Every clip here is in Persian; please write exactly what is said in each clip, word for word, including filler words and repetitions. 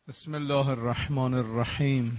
بسم الله الرحمن الرحیم.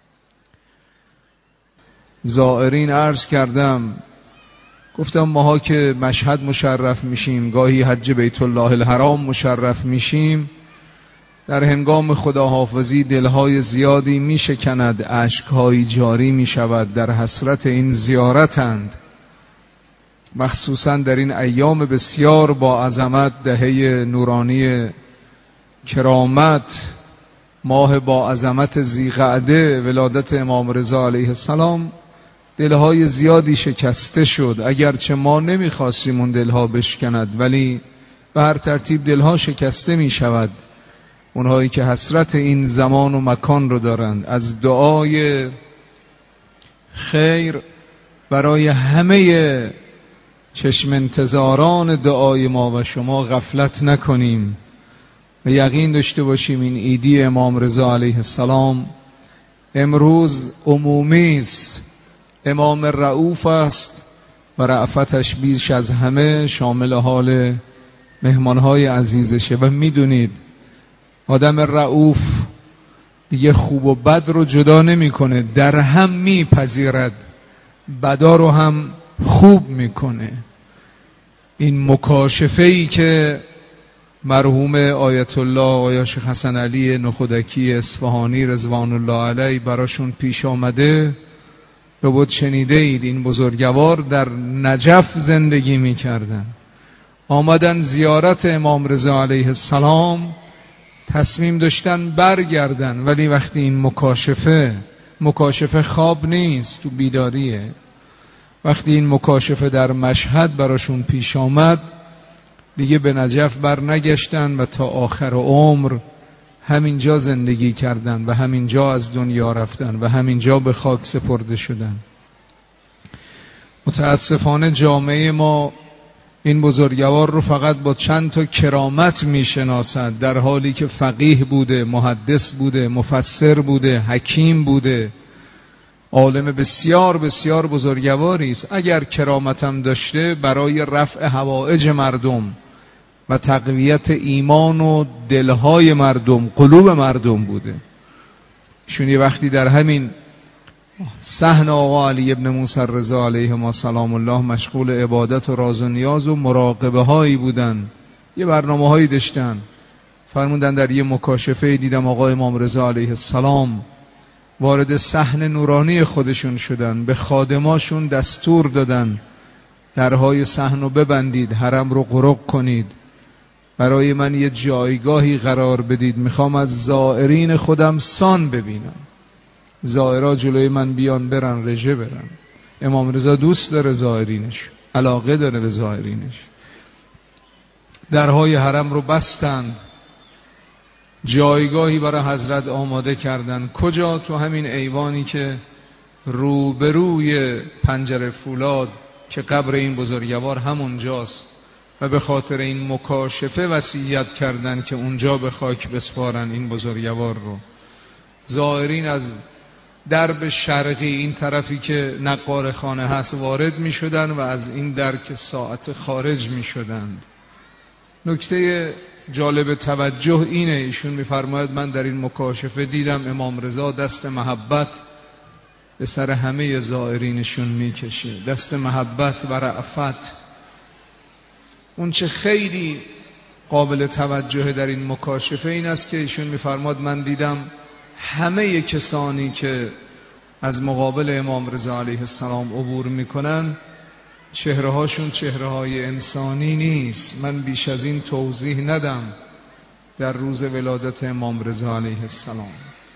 زائرین عرض کردم، گفتم ماها که مشهد مشرف میشیم، گاهی حج بیت الله الحرام مشرف میشیم، در هنگام خداحافظی دلهای زیادی میشکند، اشکهایی جاری میشود، در حسرت این زیارتند، مخصوصا در این ایام بسیار با عظمت، دهه نورانی کرامت، ماه با عظمت ذی‌قعده، ولادت امام رضا علیه السلام. دلهای زیادی شکسته شد، اگرچه ما نمیخواستیم اون دلها بشکند، ولی به هر ترتیب دلها شکسته میشود. اونهایی که حسرت این زمان و مکان رو دارند، از دعای خیر برای همه چشم انتظاران دعای ما و شما غفلت نکنیم و یقین داشته باشیم این عیدی امام رضا علیه السلام امروز عمومی است. امام رؤوف است و رأفتش بیش از همه شامل حال مهمانهای عزیزشه و میدونید آدم رؤوف دیگه خوب و بد رو جدا نمیکنه، در هم میپذیرد، بدا رو هم خوب میکنه. این مکاشفه‌ای که مرحوم آیت الله آقای شیخ حسن علی نخودکی اصفهانی رضوان الله علیه براشون پیش آمده، رو بود شنیده اید. این بزرگوار در نجف زندگی میکردن، آمدن زیارت امام رضا علیه السلام، تصمیم داشتن برگردن، ولی وقتی این مکاشفه مکاشفه خواب نیست، تو بیداریه، وقتی این مکاشفه در مشهد براشون پیش آمد، دیگه به نجف بر نگشتن و تا آخر عمر همینجا زندگی کردن و همینجا از دنیا رفتن و همینجا به خاک سپرده شدن. متاسفانه جامعه ما این بزرگوار رو فقط با چند تا کرامت میشناسد، در حالی که فقیه بوده، محدث بوده، مفسر بوده، حکیم بوده، عالم بسیار بسیار بزرگواری است. اگر کرامتم داشته برای رفع حوائج مردم و تقویت ایمان و دلهای مردم، قلوب مردم بوده. ایشون یه وقتی در همین صحن آقا علی ابن موسی رضا علیه سلام الله مشغول عبادت و راز و نیاز و مراقبه هایی بودن، یه برنامه هایی داشتن. فرمودن در یه مکاشفه دیدم آقا امام رضا علیه السلام وارد صحن نورانی خودشون شدن، به خادماشون دستور دادن درهای صحن رو ببندید، حرم رو غرق کنید، برای من یه جایگاهی قرار بدید، میخوام از زائرین خودم سان ببینم، زائرها جلوی من بیان برن رژه برن. امام رضا دوست داره زائرینش، علاقه داره به زائرینش. درهای حرم رو بستند، جایگاهی برای حضرت آماده کردن. کجا؟ تو همین ایوانی که روبروی پنجره فولاد که قبر این بزرگوار همونجاست و به خاطر این مکاشفه وصیت کردن که اونجا به خاک بسپارن این بزرگوار رو. زائرین از درب شرقی، این طرفی که نقار خانه هست، وارد می شدن و از این در که ساعت خارج می شدن. نکته جالب توجه اینه، ایشون میفرماید من در این مکاشفه دیدم امام رضا دست محبت به سر همه زائرینشون میکشه، دست محبت و رأفت. اون چه خیلی قابل توجه در این مکاشفه این است که ایشون میفرماید من دیدم همه کسانی که از مقابل امام رضا علیه السلام عبور میکنن چهره هاشون چهره های انسانی نیست. من بیش از این توضیح ندم. در روز ولادت امام رضا علیه السلام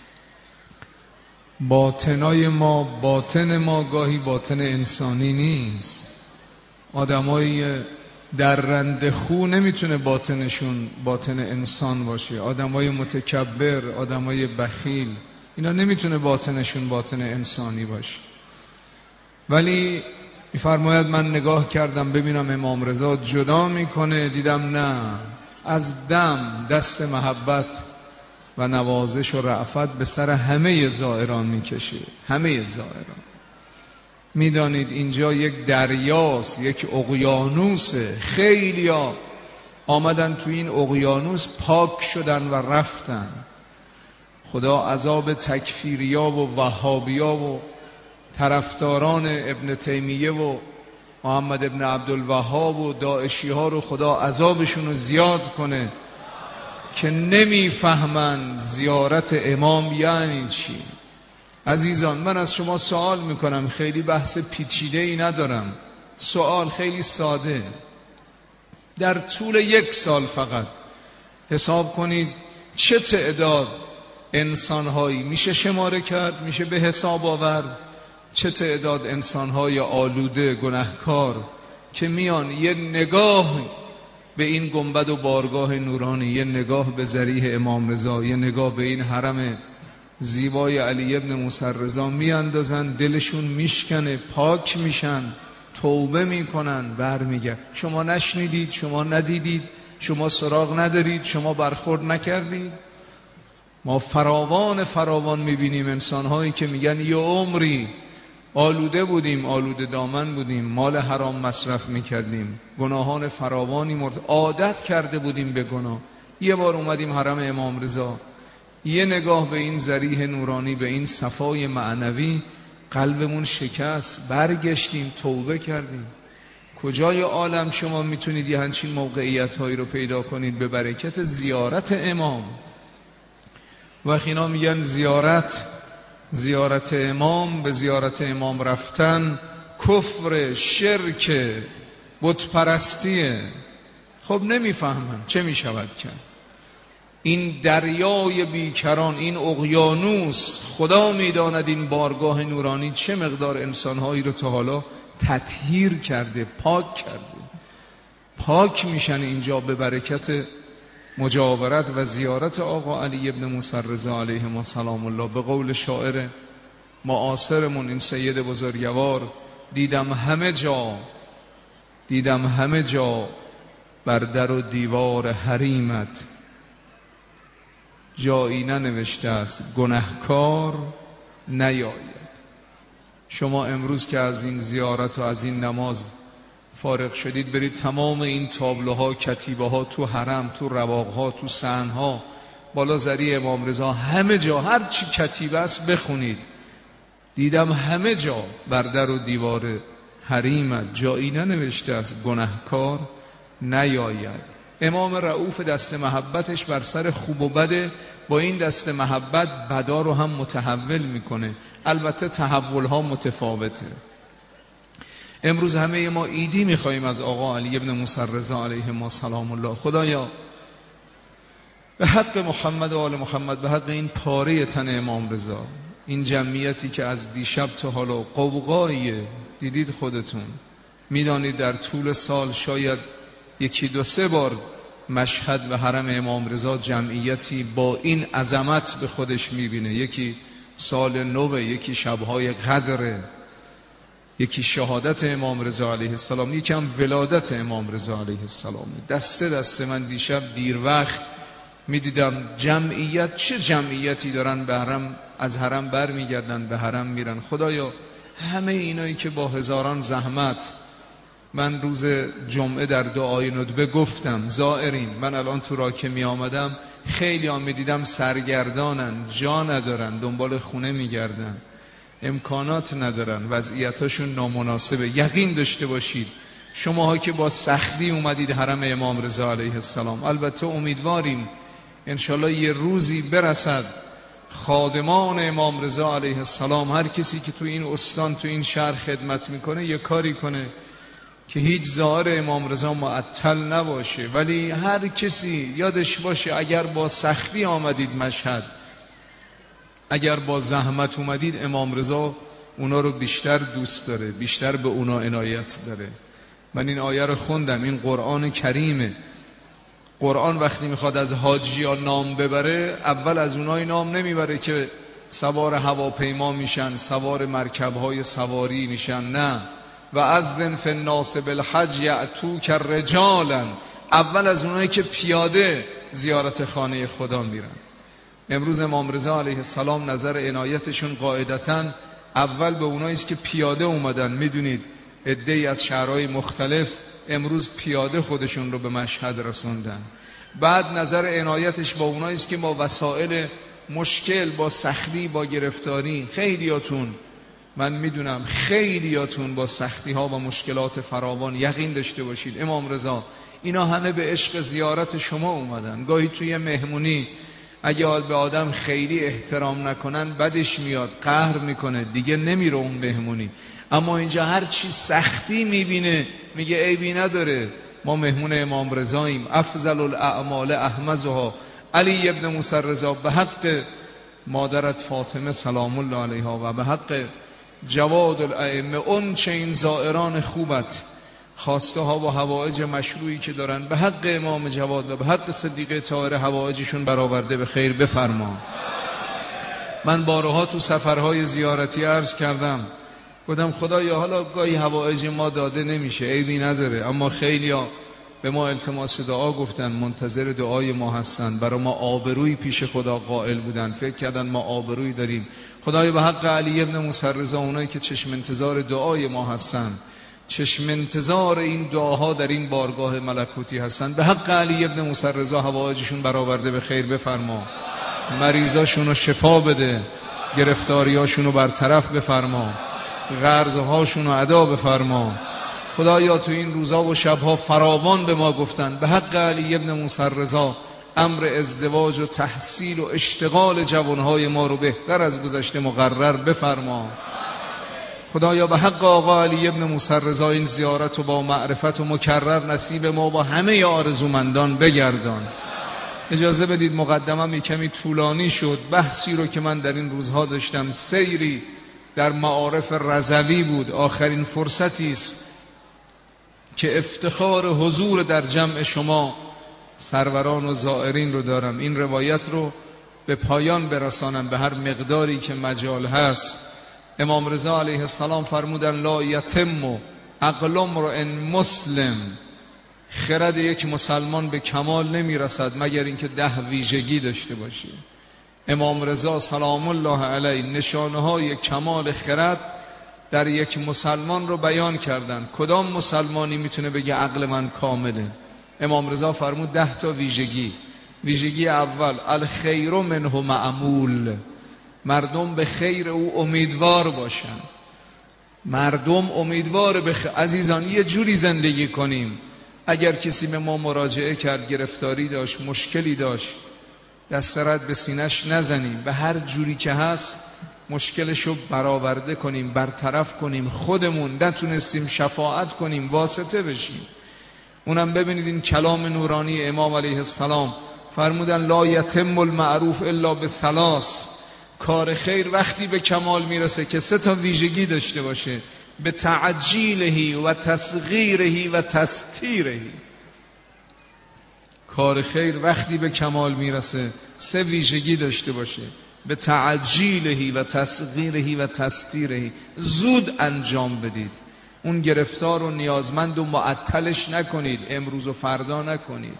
باطنای ما، باطن ما گاهی باطن انسانی نیست. آدمای درنده خو نمیتونه باطنشون باطن انسان باشه. آدمای متکبر، آدمای بخیل، اینا نمیتونه باطنشون باطن انسانی باشه. ولی میفرماید من نگاه کردم ببینم امام رضا جدا میکنه، دیدم نه، از دم دست محبت و نوازش و رأفت به سر همه زائران میکشه، همه زائران. میدانید اینجا یک دریاست، یک اقیانوسه. خیلیا آمدن تو این اقیانوس، پاک شدن و رفتن. خدا عذاب تکفیریا و وهابیا و طرفداران ابن تیمیه و محمد ابن عبدالوهاب و داعشی ها رو خدا عذابشون رو زیاد کنه که نمیفهمن زیارت امام یعنی چی. عزیزان، من از شما سوال میکنم، خیلی بحث پیچیده ای ندارم، سوال خیلی ساده. در طول یک سال فقط حساب کنید چه تعداد انسانهایی میشه شماره کرد، میشه به حساب آورد، چه تعداد انسانهای آلوده گناهکار که میان یه نگاه به این گنبد و بارگاه نورانی، یه نگاه به ضریح امام رضا، یه نگاه به این حرم زیبای علی ابن موسی رضا میاندازن، دلشون میشکنه، پاک میشن، توبه میکنن، برمیگردن. شما نشنیدید، شما ندیدید، شما سراغ ندارید، شما برخورد نکردید. ما فراوان فراوان میبینیم انسانهایی که میگن یه عمری آلوده بودیم، آلوده دامن بودیم، مال حرام مصرف میکردیم، گناهان فراوانی مرد، عادت کرده بودیم به گناه. یه بار اومدیم حرم امام رضا، یه نگاه به این ضریح نورانی، به این صفای معنوی، قلبمون شکست، برگشتیم، توبه کردیم. کجای عالم شما میتونید یه همچین موقعیت هایی رو پیدا کنید به برکت زیارت امام؟ و اینا میگن زیارت زیارت امام، به زیارت امام رفتن کفر، شرک، بت پرستیه. خب نمیفهمن چه میشود کرد؟ این دریای بیکران، این اقیانوس، خدا میداند این بارگاه نورانی چه مقدار انسانهایی رو تا حالا تطهیر کرده، پاک کرده. پاک میشن اینجا به برکت مجاورت و زیارت آقا علی ابن موسی رضا علیه السلام الله. به قول شاعر معاصرمون این سید بزرگوار، دیدم همه جا دیدم همه جا بر در و دیوار حریمت، جایی ننوشته است گناهکار نیاید. شما امروز که از این زیارت و از این نماز فارغ شدید، برید تمام این تابلوها، کتیبه‌ها تو حرم، تو رواقها، تو صحنها، بالا ضریح امام رضا، همه جا هر چی کتیبه است بخونید. دیدم همه جا بر در و دیوار حریمت، جایی ننوشته است گناهکار نیاید. امام رؤوف دست محبتش بر سر خوب و بده، با این دست محبت بدا رو هم متحول میکنه. البته تحول ها متفاوته. امروز همه ما ایدی میخواییم از آقا علی ابن موسی رضا علیه السلام الله. خدایا به حق محمد و آل محمد، به حق این پاره تن امام رضا، این جمعیتی که از دیشب تا حالا قوقاییه، دیدید خودتون میدانید در طول سال شاید یکی دو سه بار مشهد و حرم امام رضا جمعیتی با این عظمت به خودش میبینه. یکی سال نو، یکی شبهای قدره، یکی شهادت امام رضا علیه السلام، یکی هم ولادت امام رضا علیه السلام. دسته دسته من دیشب دیر وقت میدیدم جمعیت، چه جمعیتی دارن به حرم، از حرم بر میگردن به حرم میرن. خدایا همه اینایی که با هزاران زحمت، من روز جمعه در دعای ندبه گفتم زائرین، من الان تو را که می آمدم خیلی ها می دیدم سرگردانن، جا ندارن، دنبال خونه می گردن، امکانات ندارن، وضعیتاشون نامناسبه. یقین داشته باشید شماها که با سختی اومدید حرم امام رضا علیه السلام، البته امیدواریم انشالله یه روزی برسد خادمان امام رضا علیه السلام، هر کسی که تو این استان تو این شهر خدمت میکنه یه کاری کنه که هیچ ظاهر امام رضا معطل نباشه. ولی هر کسی یادش باشه اگر با سختی آمدید مشهد، اگر با زحمت اومدید، امام رضا اونا رو بیشتر دوست داره، بیشتر به اونا عنایت داره. من این آیه رو خوندم، این قرآن کریمه. قرآن وقتی میخواد از حاجیان نام ببره، اول از اونای نام نمیبره که سوار هواپیما میشن، سوار مرکبهای سواری میشن، نه. و اذن فی الناس بالحج یأتوک رجالا، اول از اونایی که پیاده زیارت خانه خدا میرن. امروز امام رضا علیه السلام نظر عنایتشون قاعدتاً اول به اونایی است که پیاده اومدن. میدونید عده‌ای از شهرهای مختلف امروز پیاده خودشون رو به مشهد رسوندن. بعد نظر عنایتش با اونایی است که با وسایل مشکل، با سختی، با گرفتاری. خیلیاتون، من میدونم خیلیاتون با سختی ها و مشکلات فراوان. یقین داشته باشید امام رضا اینا همه به عشق زیارت شما اومدن. گاهی توی مهمونی اگه به آدم خیلی احترام نکنن بدش میاد، قهر میکنه، دیگه نمیره اون مهمونی. اما اینجا هر چی سختی میبینه میگه عیبی نداره، ما مهمون امام رضاییم. افضل الاعمال احمزها علی ابن موسی رضا، به حق مادرت فاطمه سلام الله علیها و به حق جواد الائمه، اون چه این زائران خوبت خواسته ها و حوائج مشروعی که دارن به حق امام جواد و به حق صدیقه طاهره حوائجشون برآورده به خیر بفرما. من بارها تو سفرهای زیارتی عرض کردم، گفتم خدایا حالا گاهی حوائج ما داده نمیشه، عیبی نداره، اما خیلیا به ما التماس دعا گفتن، منتظر دعای ما هستن، برای ما آبروی پیش خدا قائل بودن، فکر کردن ما آبروی داریم. خدایا به حق علی ابن موسی رضا، اونایی که چشم انتظار دعای ما هستن، چشم انتظار این دعاها در این بارگاه ملکوتی هستن، به حق علی ابن موسی رضا حوائجشون برآورده به خیر بفرما. مریضاشون رو شفا بده، گرفتاریاشون رو برطرف بفرما، قرضهاشون رو ادا بفرما. خدایا تو این روزا و شبها فراوان به ما گفتن، به حق علی ابن موسی رضا امر ازدواج و تحصیل و اشتغال جوانهای ما رو بهتر از گذشته مقرر بفرما. خدایا به حق آقا علی ابن موسی رضا این زیارت رو با معرفت و مکرر نصیب ما با همه آرزومندان بگردان. اجازه بدید مقدمم یک کمی طولانی شد. بحثی رو که من در این روزها داشتم، سیری در معارف رضوی بود. آخرین فرصتی است که افتخار حضور در جمع شما سروران و زائرین رو دارم. این روایت رو به پایان برسانم به هر مقداری که مجال هست. امام رضا علیه السلام فرمودن لا یتم عقل امرئ مسلم، خرد یک مسلمان به کمال نمی رسد مگر اینکه ده ویژگی داشته باشه. امام رضا سلام الله علیه نشانه های کمال خرد در یک مسلمان رو بیان کردن. کدام مسلمانی میتونه بگه عقل من کامله؟ امام رضا فرمود ده تا ویژگی. ویژگی اول الخیر منه معمول، مردم به خیر او امیدوار باشن. مردم امیدوار به خیر. عزیزان یه جوری زندگی کنیم اگر کسی به ما مراجعه کرد، گرفتاری داشت، مشکلی داشت، دست رد به سینش نزنیم، به هر جوری که هست مشکلشو برآورده کنیم، برطرف کنیم. خودمون نتونستیم شفاعت کنیم، واسطه بشیم. اونم ببینید این کلام نورانی امام علیه السلام فرمودن لا یتم المعروف الا بثلاث، کار خیر وقتی به کمال میرسه که سه تا ویژگی داشته باشه، به تعجیله و تصغیره و تستیره. کار خیر وقتی به کمال میرسه سه ویژگی داشته باشه، به تعجیله و تصغیره و تستیره. زود انجام بدید، اون گرفتار و نیازمند و معطلش نکنید، امروز و فردا نکنید.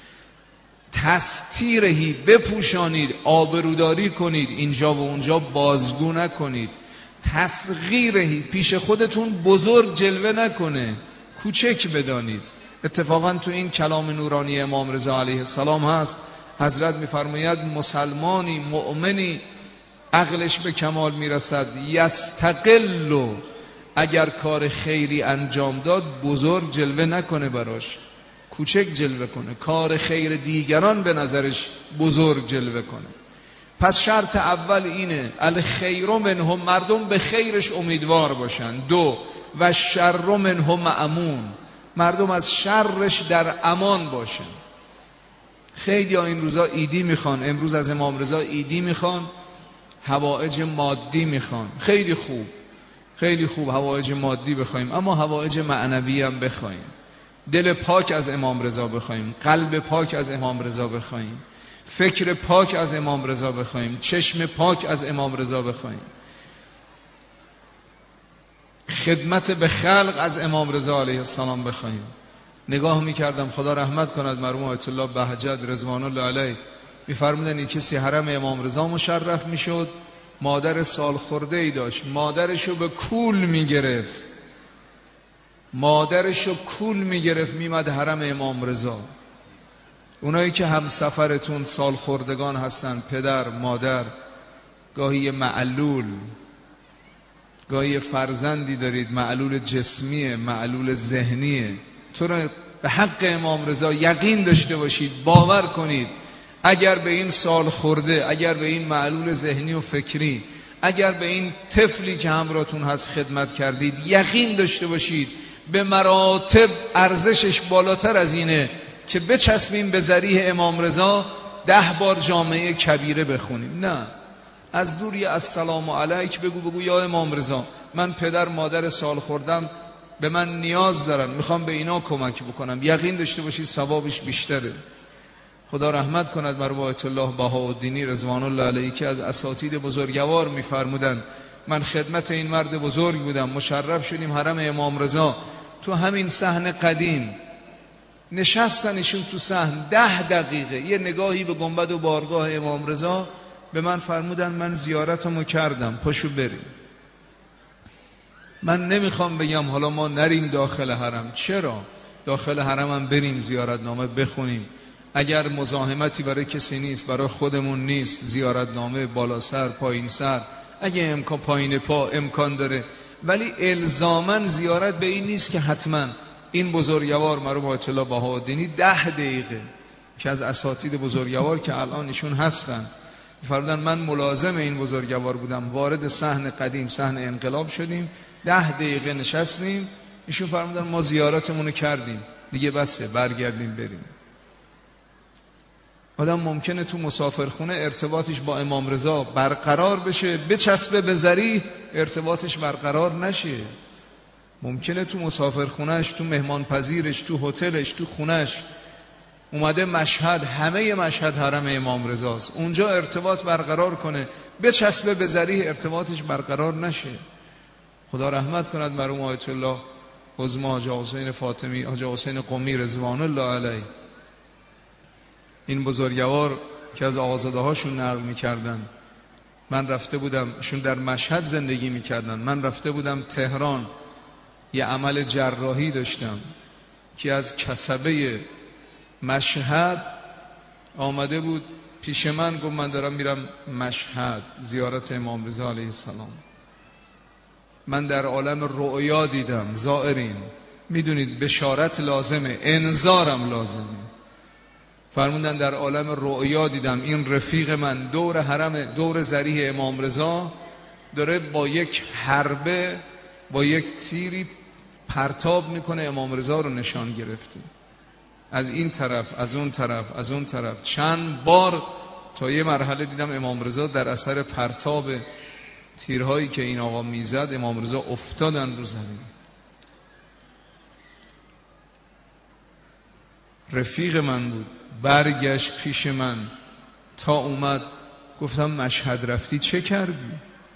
تستیرهی بپوشانید، آبروداری کنید، اینجا و اونجا بازگو نکنید. تصغیرهی پیش خودتون بزرگ جلوه نکنه، کوچک بدانید. اتفاقا تو این کلام نورانی امام رضا علیه السلام هست، حضرت میفرماید مسلمانی مؤمنی عقلش به کمال میرسد یستقل، اگر کار خیری انجام داد بزرگ جلوه نکنه براش، کوچک جلوه کنه، کار خیر دیگران به نظرش بزرگ جلوه کنه. پس شرط اول اینه الخیر منه، مردم به خیرش امیدوار باشن. دو و شر منه مأمون، مردم از شرش در امان باشن. خیلی ها این روزا ایدی میخوان، امروز از امام رضا ایدی میخوان، حوائج مادی میخوان. خیلی خوب، خیلی خوب حوائج مادی بخوایم، اما حوائج معنوی هم بخوایم. دل پاک از امام رضا بخوایم، قلب پاک از امام رضا بخوایم، فکر پاک از امام رضا بخوایم، چشم پاک از امام رضا بخوایم، خدمت به خلق از امام رضا علیه السلام بخوایم. نگاه میکردم، خدا رحمت کند مرحوم آیت الله بهجت رضوان الله علیه، میفرمودن این کسی حرم امام رضا مشرف میشد، مادر سال خورده ای داشت، مادرشو به کول میگرفت، مادرشو کول میگرفت، میمد حرم امام رضا. اونایی که همسفرتون سالخوردگان هستن، پدر، مادر، گاهی معلول، گاهی فرزندی دارید معلول جسمیه، معلول ذهنیه، تو رو به حق امام رضا یقین داشته باشید، باور کنید اگر به این سال خورده، اگر به این معلول ذهنی و فکری، اگر به این طفلی که همراهتون هست خدمت کردید، یقین داشته باشید به مراتب ارزشش بالاتر از اینه که بچسبیم به ذریح امام رضا ده بار جامعه کبیره بخونیم. نه، از دور یه السلام علیک بگو، بگو یا امام رضا من پدر مادر سال خوردم به من نیاز دارن، میخوام به اینا کمک بکنم، یقین داشته باشید ثوابش بیشتره. خدا رحمت کند بر آیت الله بهاءالدینی رضوان الله علیه که از اساتید بزرگوار میفرمودن من خدمت این مرد بزرگ بودم، مشرف شدیم حرم امام رضا، تو همین صحن قدیم نشستن ایشون تو صحن ده دقیقه یه نگاهی به گنبد و بارگاه امام رضا به من فرمودن من زیارتمو کردم، پاشو بریم. من نمیخوام بگم حالا ما نریم داخل حرم، چرا؟ داخل حرم هم بریم زیارتنامه بخونیم، اگر مزاحمتی برای کسی نیست، برای خودمون نیست، زیارتنامه بالا سر پایین سر، اگه امکان پایین پا امکان داره، ولی الزاماً زیارت به این نیست که حتما این بزرگوار مرحوم آیت الله بهاءالدینی ده دقیقه که از اساتید بزرگوار که الان ایشون هستن فرمودن من ملازم این بزرگوار بودم، وارد صحن قدیم صحن انقلاب شدیم، ده دقیقه نشستیم، ایشون فرمودن ما زیارتمون کردیم دیگه بسه برگردیم بریم. آدم ممکنه تو مسافرخونه ارتباطش با امام رضا برقرار بشه، بچسبه به ذریح ارتباطش برقرار نشه. ممکنه تو مسافرخونهش، تو مهمانپذیرش، تو هتلش، تو خونهش اومده مشهد، همه مشهد حرم امام رضاست، اونجا ارتباط برقرار کنه، بچسبه به ذریح ارتباطش برقرار نشه. خدا رحمت کند مرحوم آیت الله عظما حاجی حسین فاطمی، حاجی حسین قمی رضوان الله علیه، این بزرگوار که از آقازاده هاشون نقل میکردن، من رفته بودم، شون در مشهد زندگی میکردن، من رفته بودم تهران یه عمل جراحی داشتم که از کسبه مشهد آمده بود پیش من، گفت من دارم میرم مشهد زیارت امام رضا علیه السلام. من در عالم رؤیا دیدم، زائرین میدونید بشارت لازمه، انذارم لازمه. فرمودن در عالم رؤیا دیدم این رفیق من دور حرم، دور ذریح امام رضا داره با یک حربه، با یک تیری پرتاب میکنه، امام رضا رو نشان گرفته، از این طرف از اون طرف از اون طرف، چند بار تا یه مرحله دیدم امام رضا در اثر پرتاب تیرهایی که این آقا میزد امام رضا افتادن رو زمین. رفیق من بود، برگشت پیش من تا اومد، گفتم مشهد رفتی چه کردی؟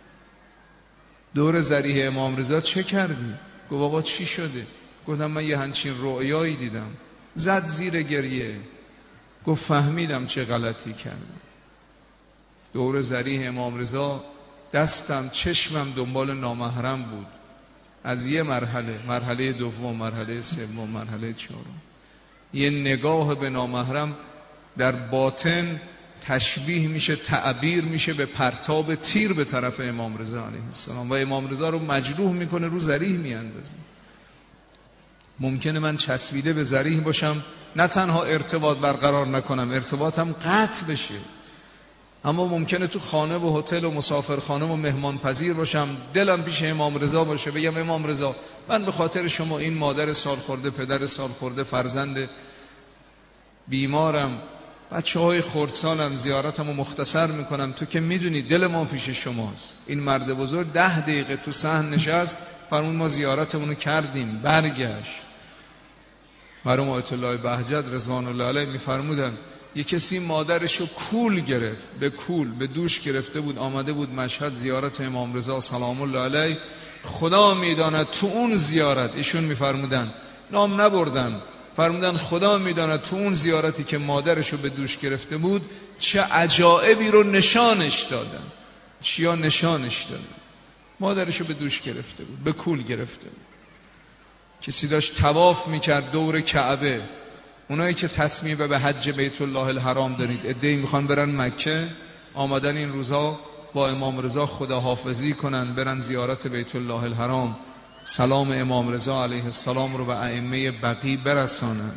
دور ذریح امام رضا چه کردی؟ گفت آقا چی شده؟ گفتم من یه همچین رؤیایی دیدم. زد زیر گریه، گفت فهمیدم چه غلطی کردم. دور ذریح امام رضا دستم چشمم دنبال نامحرم بود، از یه مرحله، مرحله دوم، مرحله سوم، مرحله چهارم، یه نگاه به نامحرم در باطن تشبیه میشه، تعبیر میشه به پرتاب تیر به طرف امام رضا علیه السلام و امام رضا رو مجروح میکنه، رو ذریح میاندازه. ممکنه من چسبیده به ذریح باشم، نه تنها ارتباط برقرار نکنم، ارتباطم قطع بشه، اما ممکنه تو خانه و هتل و مسافرخانه و مهمان پذیر باشم، دلم پیش امام رضا باشه، بگم امام رضا من به خاطر شما این مادر سالخورده، پدر سالخورده، فرزند بیمارم، بچه های خردسالم، زیارتمو مختصر میکنم، تو که میدونی دل ما پیش شماست. این مرد بزرگ ده دقیقه تو صحن نشست، فرمون ما زیارتمونو کردیم، برگشت. مرحوم آیت الله بهجت رضوان الله علیه میفرمودن یه کسی مادرشو کول گرفت، به کول به دوش گرفته بود، آمده بود مشهد زیارت امام رضا سلام الله علیه، خدا میداند تو اون زیارت، ایشون میفرمودن نام نبردن، فرمودن خدا میداند تو اون زیارتی که مادرشو به دوش گرفته بود چه عجائبی رو نشانش دادن. چیا نشانش دادن؟ مادرشو به دوش گرفته بود، به کول گرفته بود. کسی داشت طواف میکرد دور کعبه، اونایی که تصمیم به حج بیت الله الحرام دارید، عده‌ای میخوان برن مکه، آمدن این روزا با امام رضا خداحافظی کنن، برن زیارت بیت الله الحرام، سلام امام رضا علیه السلام رو به ائمه بقیع برسانن،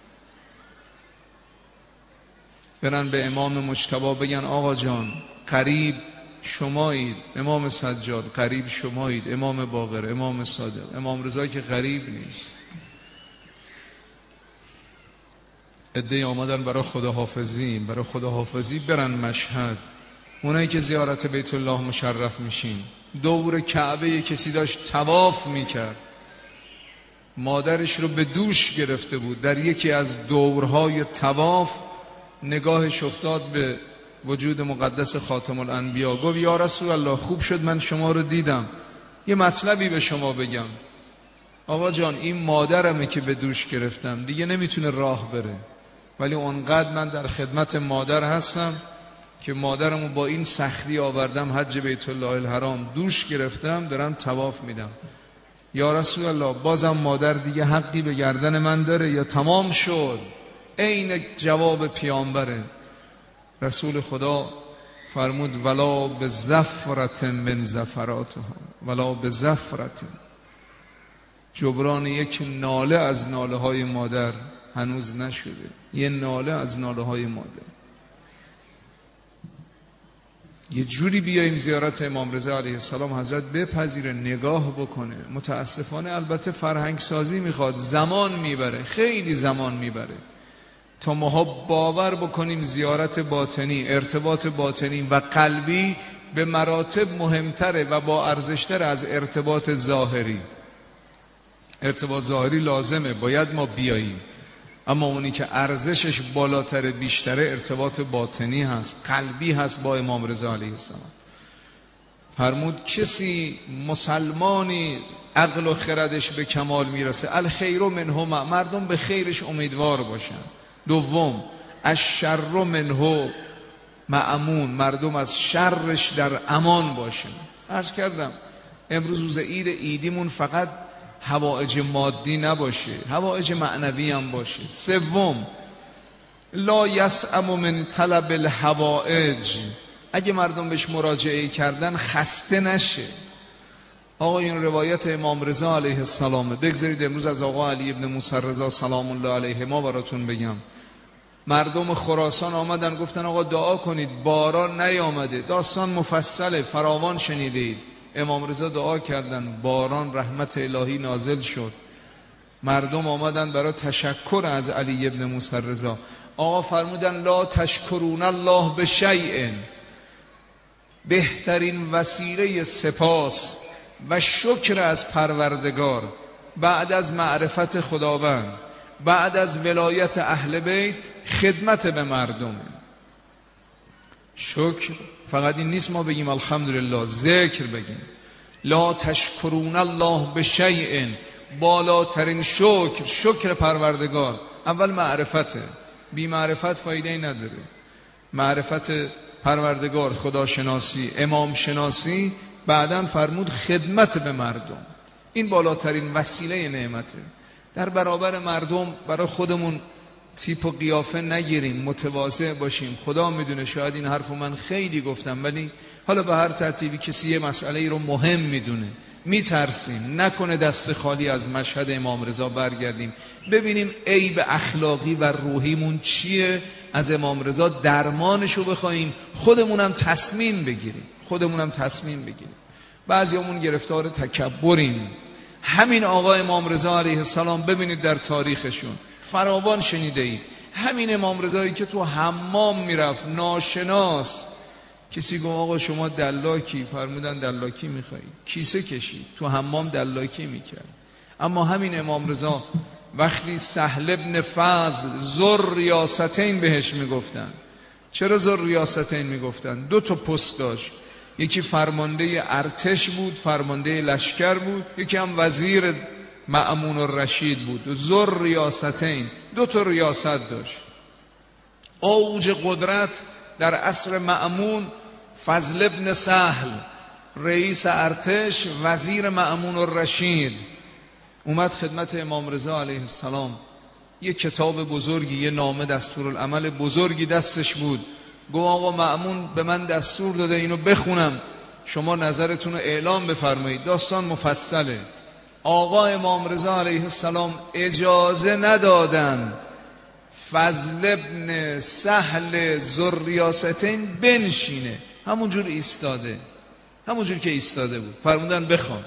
برن به امام مجتبی بگن آقا جان قریب شمایید، امام سجاد قریب شمایید، امام باقر، امام صادق، امام رضا که قریب نیست. عده‌ای آمدن برای خداحافظی، برای خداحافظی برن مشهد. اونایی که زیارت بیت الله مشرف میشین، دور کعبه کسی داشت طواف میکرد، مادرش رو به دوش گرفته بود، در یکی از دورهای طواف نگاهش افتاد به وجود مقدس خاتم الانبیا، گفت یا رسول الله خوب شد من شما رو دیدم، یه مطلبی به شما بگم. آقا جان این مادرمه که به دوش گرفتم، دیگه نمیتونه راه بره، ولی اونقدر من در خدمت مادر هستم که مادرمو با این سختی آوردم حج بیت الله الحرام، دوش گرفتم، دارم طواف میدم. یا رسول الله بازم مادر دیگه حقی به گردن من داره یا تمام شد؟ عین جواب پیامبره. رسول خدا فرمود ولا به زفرت من زفراتها، ولا به زفرت، جبران یک ناله از ناله های مادر هنوز نشده، یه ناله از ناله های مادر. یه جوری بیاییم زیارت امام رضا علیه السلام حضرت بپذیره، نگاه بکنه. متاسفانه البته فرهنگ سازی میخواد، زمان میبره، خیلی زمان میبره تا ماها باور بکنیم زیارت باطنی، ارتباط باطنی و قلبی به مراتب مهمتره و با ارزشتر از ارتباط ظاهری. ارتباط ظاهری لازمه، باید ما بیاییم، اما اونی که ارزشش بالاتر بیشتره ارتباط باطنی هست، قلبی هست با امام رضا علیه السلام. فرمود کسی مسلمانی عقل و خردش به کمال میرسه، الخیر منه، مردم به خیرش امیدوار باشن. دوم الشر منه مأمون، مردم از شرش در امان باشن. عرض کردم امروز روز عید، عیدیمون فقط حوائج مادی نباشه، حوائج معنوی هم باشه. سوم لا یسأم من طلب الحوائج، اگه مردم بهش مراجعه کردن خسته نشه. آقا این روایت امام رضا علیه السلامه، بگذارید امروز از آقا علی ابن موسی رضا سلام الله علیه ما براتون بگم. مردم خراسان آمدن گفتن آقا دعا کنید باران نیامده، داستان مفصله فراوان شنیدید. امام رضا دعا کردن، باران رحمت الهی نازل شد. مردم آمدن برای تشکر از علی ابن موسی رضا. آقا فرمودن لا تشکرون الله بشیء، بهترین وسیله سپاس و شکر از پروردگار بعد از معرفت خداوند، بعد از ولایت اهل بیت، خدمت به مردم. شکر فقط این نیست ما بگیم الحمدلله، ذکر بگیم. لا تشکرون الله بشیء، بالاترین شکر شکر پروردگار. اول معرفته، بی معرفت فایده نداره. معرفت پروردگار، خداشناسی، امام شناسی، بعداً فرمود خدمت به مردم. این بالاترین وسیله نعمته. در برابر مردم برای خودمون تیپ و قیافه نگیریم، متواضع باشیم. خدا میدونه شاید این حرفو من خیلی گفتم، ولی حالا به هر ترتیبی کسی یه مسئله ای رو مهم میدونه، میترسیم نکنه دست خالی از مشهد امام رضا برگردیم، ببینیم عیب اخلاقی و روحیمون چیه، از امام رضا درمانشو بخوایم، خودمونم تصمیم بگیریم خودمونم تصمیم بگیریم. بعضیامون گرفتار تکبریم. همین آقا امام رضا علیه السلام ببینید در تاریخشون فراوان شنیده اید. همین امام رضایی که تو حمام میرفت ناشناس، کسی گفت آقا شما دلاکی، فرمودن دلاکی میخوایی، کیسه کشید، تو حمام دلاکی میکرد. اما همین امام رضا وقتی سهل ابن فضل ذو ریاستین بهش میگفتن. چرا ذو ریاستین میگفتن؟ دو تا پست داشت، یکی فرمانده ارتش بود، فرمانده لشکر بود، یکی هم وزیر مأمون الرشید بود. ذو ریاستین، دو تا ریاست داشت. اوج قدرت در عصر مأمون فضل ابن سهل، رئیس ارتش، وزیر مأمون الرشید، اومد خدمت امام رضا علیه السلام. یه کتاب بزرگی، یه نامه دستورالعمل بزرگی دستش بود. گفت آقا مأمون به من دستور داده اینو بخونم، شما نظرتون رو اعلام بفرمایید. داستان مفصله. آقا امام رضا علیه السلام اجازه ندادن فضل ابن سهل ذوالریاستین بنشینه، همونجور ایستاده، همونجور که ایستاده بود. فرمودن بخوان.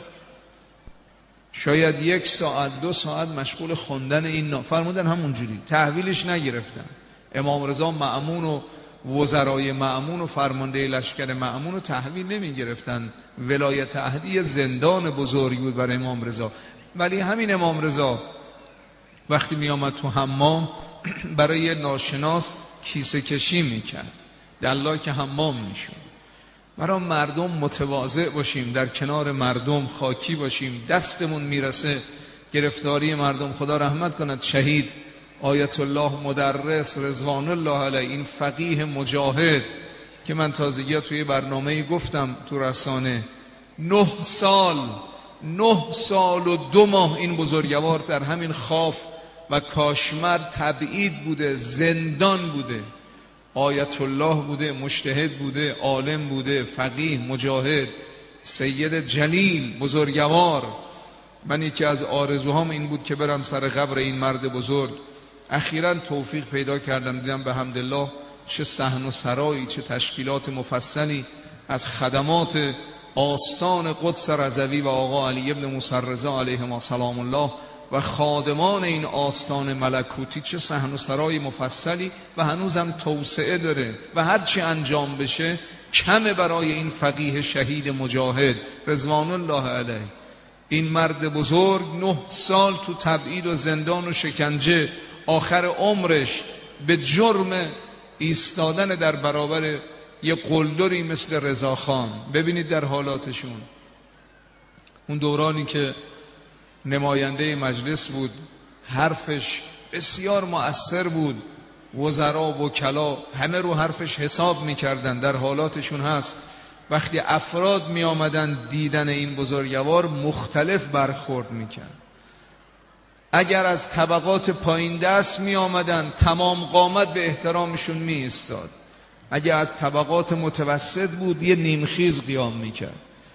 شاید یک ساعت دو ساعت مشغول خوندن این نام، فرمودن همونجوری، تحویلش نگرفتن. امام رضا مأمون و وزرای مأمون و فرمانده لشکر مأمون رو تحویل نمی گرفتن. ولایت عهدی زندان بزرگی بود برای امام رضا. ولی همین امام رضا وقتی می آمد تو حمام برای ناشناس کیسه کشی می کرد، دلاک حمام می شد. برای مردم متواضع باشیم، در کنار مردم خاکی باشیم، دستمون میرسه گرفتاری مردم. خدا رحمت کند شهید آیت الله مدرس رضوان الله علیه، این فقیه مجاهد که من تازگی توی برنامه‌ای گفتم تو رسانه، نه سال نه سال و دو ماه این بزرگوار در همین خاف و کاشمر تبعید بوده، زندان بوده. آیت الله بوده، مجتهد بوده، عالم بوده، فقیه مجاهد، سید جلیل بزرگوار. من یکی از آرزوهام این بود که برم سر قبر این مرد بزرگ. اخیراً توفیق پیدا کردم، دیدم به حمدالله چه صحن و سرایی، چه تشکیلات مفصلی از خدمات آستان قدس رضوی و آقا علی ابن موسی رضا علیهما سلام الله و خادمان این آستان ملکوتی، چه صحن و سرای مفصلی و هنوزم توسعه داره و هرچی انجام بشه کمه برای این فقیه شهید مجاهد رضوان الله علیه. این مرد بزرگ نه سال تو تبعید و زندان و شکنجه، آخر عمرش به جرم ایستادن در برابر یه قلدری مثل رضاخان. ببینید در حالاتشون، اون دورانی که نماینده مجلس بود، حرفش بسیار مؤثر بود، وزرا و وکلا همه رو حرفش حساب میکردن. در حالاتشون هست وقتی افراد می آمدن دیدن این بزرگوار مختلف برخورد میکرد. اگر از طبقات پایین دست می آمدن تمام قامت به احترامشون می ایستاد. اگر از طبقات متوسط بود یه نیمخیز قیام میکرد.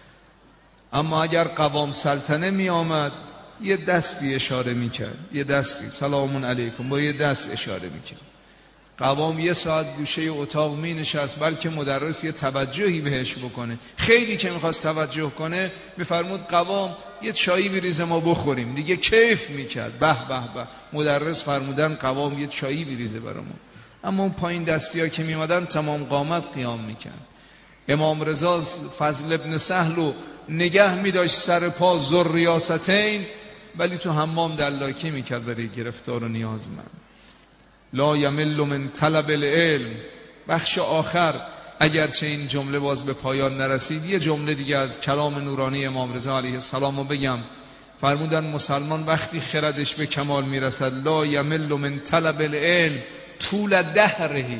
اما اگر قوام سلطنه می آمد یه دستی اشاره میکرد، یه دستی سلام علیکم با یه دست اشاره میکرد. قوام یه ساعت گوشه اتاق می نشست، بلکه مدرس یه توجهی بهش بکنه. خیلی که میخواست توجه کنه میفرمود قوام یه چایی بریزه ما بخوریم، دیگه کیف میکرد. به به به، مدرس فرمودن قوام یه چایی بریزه برامون. اما اون پایین دستی ها که میمدن تمام قامت قیام میکرد. امام رضا فضل ابن سهل و نگه میداشت سر پا ذوالریاستین، ولی تو حمام دلاکی میکرد برای گرفتار و نیازمند. لا یمل من طلب العلم. بخش آخر، اگرچه این جمله باز به پایان نرسید، یه جمله دیگه از کلام نورانی امام رضا علیه السلام رو بگم. فرمودن مسلمان وقتی خردش به کمال میرسد، لا یمل من طلب العلم طول دهرهی،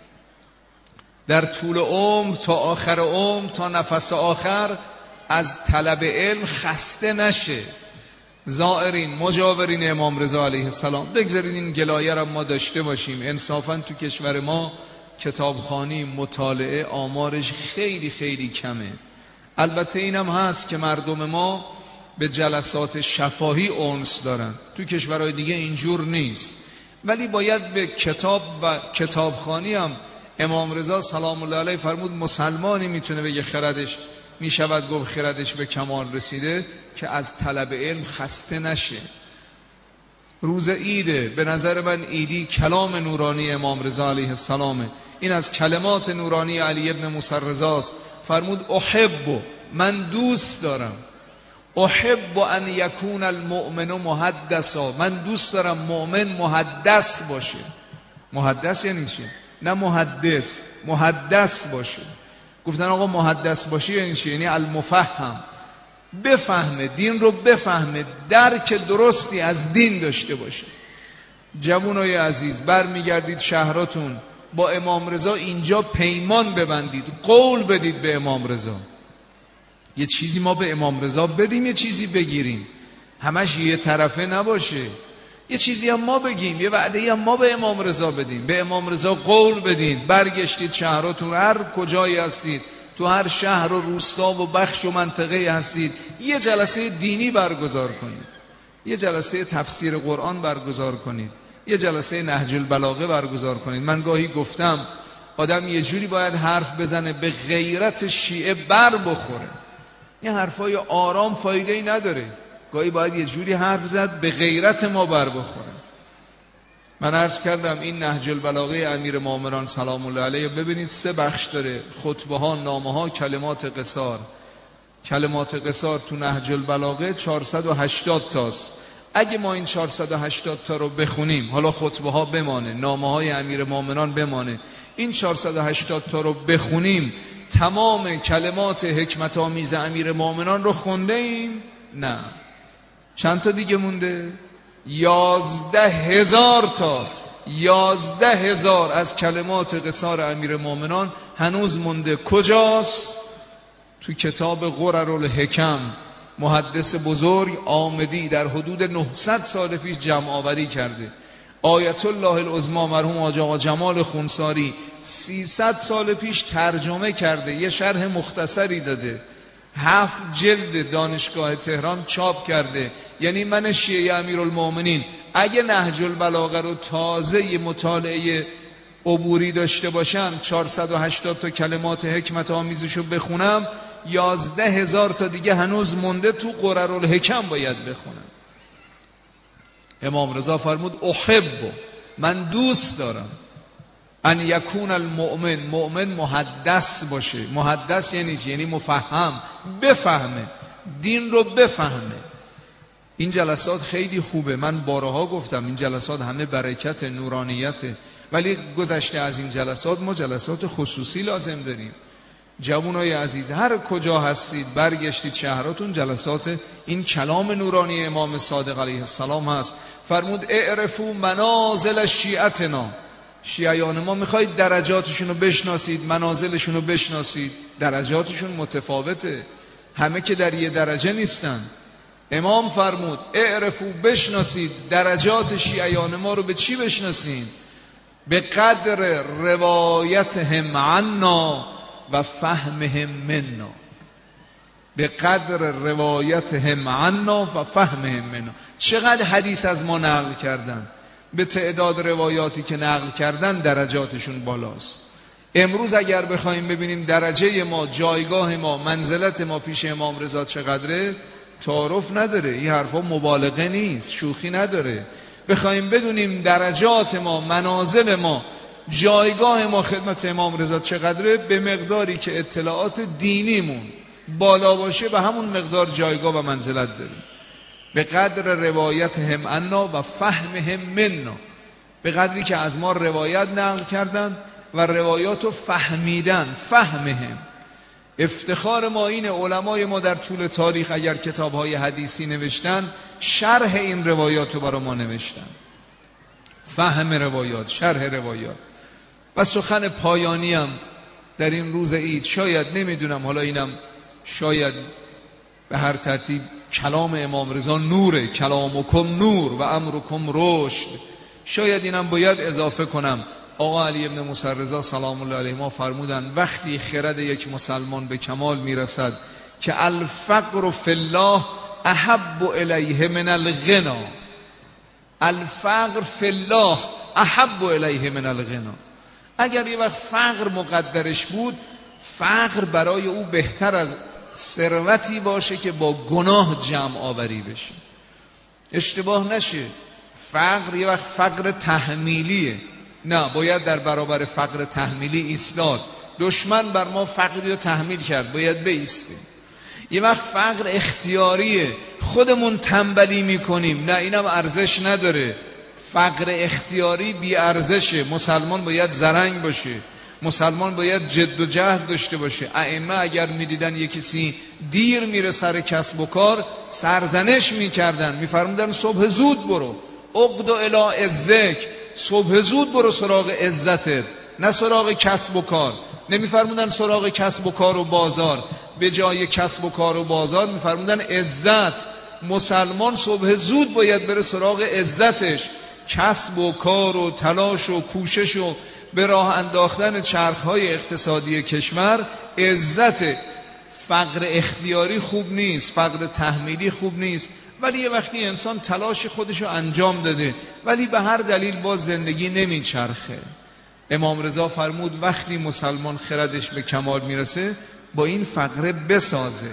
در طول عمر تا آخر عمر، تا نفس آخر از طلب علم خسته نشه. زائرین مجاورین امام رضا علیه السلام، بگذارید این گلایه را ما داشته باشیم. انصافا تو کشور ما کتابخوانی مطالعه آمارش خیلی خیلی کمه. البته اینم هست که مردم ما به جلسات شفاهی انس دارن، تو کشورهای دیگه اینجور نیست. ولی باید به کتاب و کتابخوانی هم امام رضا سلام الله علیه فرمود مسلمانی میتونه بگه خردش میشود گفت خردش به کمال رسیده که از طلب علم خسته نشه. روز عیده، به نظر من عیدی کلام نورانی امام رضا علیه السلامه. این از کلمات نورانی علی ابن موسی رضاست. فرمود احب، من دوست دارم، احب ان یکون المؤمن محدثا، من دوست دارم مؤمن محدث باشه. محدث یعنی چی؟ نه محدث، محدث باشه. گفتن آقا محدث باشی یعنی چی؟ یعنی المفهم، بفهمه دین رو، بفهمه درک درستی از دین داشته باشه. جوانای عزیز، بر میگردید شهراتون، با امام رضا اینجا پیمان ببندید، قول بدید به امام رضا. یه چیزی ما به امام رضا بدیم، یه چیزی بگیریم، همش یه طرفه نباشه. یه چیزی هم ما بگیم، یه وعده‌ای هم ما به امام رضا بدیم. به امام رضا قول بدین برگشتید شهراتون، هر کجایی هستید، تو هر شهر و روستا و بخش و منطقه هستید، یه جلسه دینی برگزار کنید، یه جلسه تفسیر قرآن برگزار کنید، یه جلسه نهج البلاغه برگزار کنید. من گاهی گفتم آدم یه جوری باید حرف بزنه به غیرت شیعه بر بخوره. این حرفای آرام فایده‌ای نداره. گاهی باید یه جوری حرف زد به غیرت ما بر بخوره. من عرض کردم این نهج البلاغه امیر مؤمنان سلام الله علیه ببینید سه بخش داره: خطبه ها، نامه ها، کلمات قصار. کلمات قصار تو نهج البلاغه چهارصد و هشتاد تاست. اگه ما این چهارصد و هشتاد تا رو بخونیم، حالا خطبه ها بمانه، نامه های امیر مؤمنان بمانه، این چهارصد و هشتاد تا رو بخونیم، تمام کلمات حکمت آمیز امیر مؤمنان رو خونده ایم؟ نه. چند تا دیگه مونده؟ یازده هزار تا یازده هزار از کلمات قصار امیر مؤمنان هنوز مونده. کجاست؟ تو کتاب غرر الحکم محدث بزرگ آمدی در حدود نهصد سال پیش جمع آوری کرده. آیت الله العظما مرحوم حاج آقا جمال خونساری سیصد سال پیش ترجمه کرده، یه شرح مختصری داده، هفت جلد دانشگاه تهران چاپ کرده. یعنی من شیعه امیرالمومنین اگه نهج البلاغه رو تازه یه مطالعه عبوری داشته باشم، چهارصد و هشتاد تا کلمات حکمت آمیزشو بخونم، یازده هزار تا دیگه هنوز مونده تو قرر الحکم باید بخونم. امام رضا فرمود احب، من دوست دارم، ان یکون المؤمن، مؤمن محدث باشه. محدث یعنی چی؟ یعنی مفهم، بفهمه، دین رو بفهمه. این جلسات خیلی خوبه، من بارها گفتم این جلسات همه برکت نورانیته، ولی گذشته از این جلسات ما جلسات خصوصی لازم داریم. جوانای عزیز هر کجا هستید برگشتید شهراتون، جلسات این کلام نورانی امام صادق علیه السلام هست. فرمود اعرفوا منازل شیعتنا، شیعیان ما میخواید درجاتشون رو بشناسید، منازلشون رو بشناسید. درجاتشون متفاوته، همه که در یه درجه نیستن. امام فرمود اعرفوا، بشناسید درجات شیعیان ما رو. به چی بشناسید؟ به قدر روایتهم عنا و فهمهم منا. به قدر روایتهم عنا و فهمهم منا. چقدر حدیث از ما نقل کردن، به تعداد روایاتی که نقل کردن درجاتشون بالاست. امروز اگر بخوایم ببینیم درجه ما، جایگاه ما، منزلت ما پیش امام رضا چقدره، تعارف نداره. این حرفا مبالغه نیست، شوخی نداره. بخوایم بدونیم درجات ما، منازل ما، جایگاه ما خدمت امام رضا چقدره، به مقداری که اطلاعات دینیمون بالا باشه به همون مقدار جایگاه و منزلت داریم. به قدر روایتهم عنا و فهمهم منا، به قدری که از ما روایت نقل کردن و روایاتو فهمیدن. فهمهم، افتخار ما اینه علمای ما در طول تاریخ اگر کتاب‌های حدیثی نوشتن، شرح این روایاتو برای ما نوشتن. فهم روایات، شرح روایات. و سخن پایانی هم در این روز عید، شاید نمیدونم، حالا اینم شاید به هر ترتیب کلام امام رضا نوره، کلامکم نور و امرکم رشد. شاید اینم باید اضافه کنم، آقا علی ابن موسی رضا سلام الله علیه ما فرمودن وقتی خرد یک مسلمان به کمال میرسد که الفقر فی الله احب الیه من الغنا، الفقر فی الله احب الیه من الغنا. اگر یه وقت فقر مقدرش بود، فقر برای او بهتر از ثروتی باشه که با گناه جمع آوری بشه. اشتباه نشه، فقر یه وقت فقر تحمیلیه، نه، باید در برابر فقر تحمیلی ایستاد. دشمن بر ما فقری رو تحمیل کرد، باید بایستیم. یه وقت فقر اختیاریه، خودمون تنبلی میکنیم، نه، اینم ارزش نداره. فقر اختیاری بی ارزشه. مسلمان باید زرنگ باشه، مسلمان باید جد و جهد داشته باشه. ائمه اگر میدیدن یک کسی دیر میره سر کسب و کار، سرزنش میکردن، میفرمودن صبح زود برو، اقدو الی عزک، صبح زود برو سراغ عزتت، نه سراغ کسب و کار. نمیفرمودن سراغ کسب و کار و بازار، به جای کسب و کار و بازار میفرمودن عزت. مسلمان صبح زود باید بره سراغ عزتش، کسب و کار و تلاش و کوشش و به راه انداختن چرخهای اقتصادی کشور عزت. فقر اختیاری خوب نیست، فقر تحمیلی خوب نیست، ولی یه وقتی انسان تلاش خودشو انجام داده ولی به هر دلیل باز زندگی نمیچرخه. امام رضا فرمود وقتی مسلمان خردش به کمال میرسه با این فقر بسازه،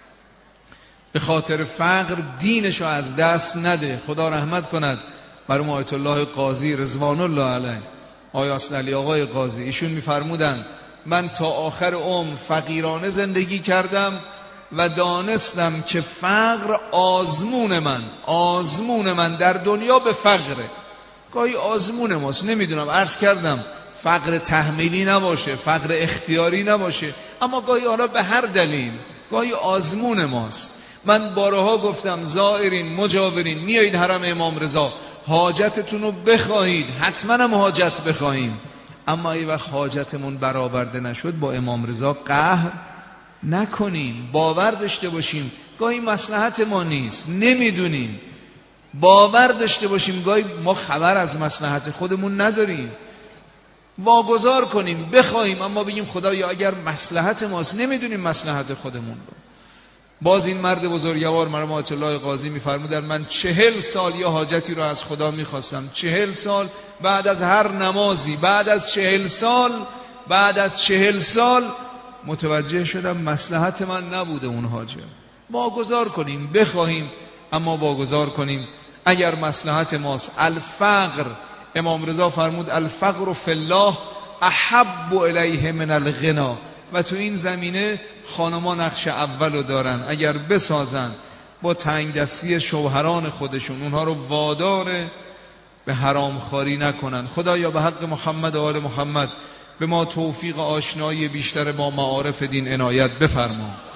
به خاطر فقر دینشو از دست نده. خدا رحمت کند بر آیت الله قاضی رضوان الله علیه، آقای حسن علی آقای قاضی. ایشون میفرمودن من تا آخر عمر فقیرانه زندگی کردم و دانستم که فقر آزمون من آزمون من در دنیا به فقره. گاهی آزمون ماست، نمیدونم، عرض کردم فقر تحمیلی نباشه، فقر اختیاری نباشه، اما گاهی حالا به هر دلیل گاهی آزمون ماست. من بارها گفتم زائرین مجاورین میایید حرم امام رضا حاجتتون رو بخواهید، حتما هم حاجت بخواهیم، اما ای وقت حاجتمون برآورده نشد با امام رضا قهر نکنیم. باور داشته باشیم گاهی مصلحت ما نیست، نمیدونیم. باور داشته باشیم گاهی ما خبر از مصلحت خودمون نداریم. واگذار کنیم، بخوایم، اما بگیم خدایا اگر مصلحت ماست، نمیدونیم مصلحت خودمون رو. باز این مرد بزرگوار مرحوم آیت الله قاضی میفرمودن من چهل سال یا حاجتی رو از خدا میخواستم، چهل سال بعد از هر نمازی، بعد از چهل سال بعد از چهل سال متوجه شدم مصلحت من نبوده اون حاجت. واگذار کنیم، بخواهیم، اما واگذار کنیم اگر مصلحت ماست. الفقر، امام رضا فرمود الفقر فی الله احب الیه من الغنا، و تو این زمینه خانما نقش اولو دارن. اگر بسازن با تنگ دستی شوهران خودشون اونها رو وادار به حرام خواری نکنن. خدایا به حق محمد و آل محمد به ما توفیق آشنایی بیشتر با معارف دین عنایت بفرما.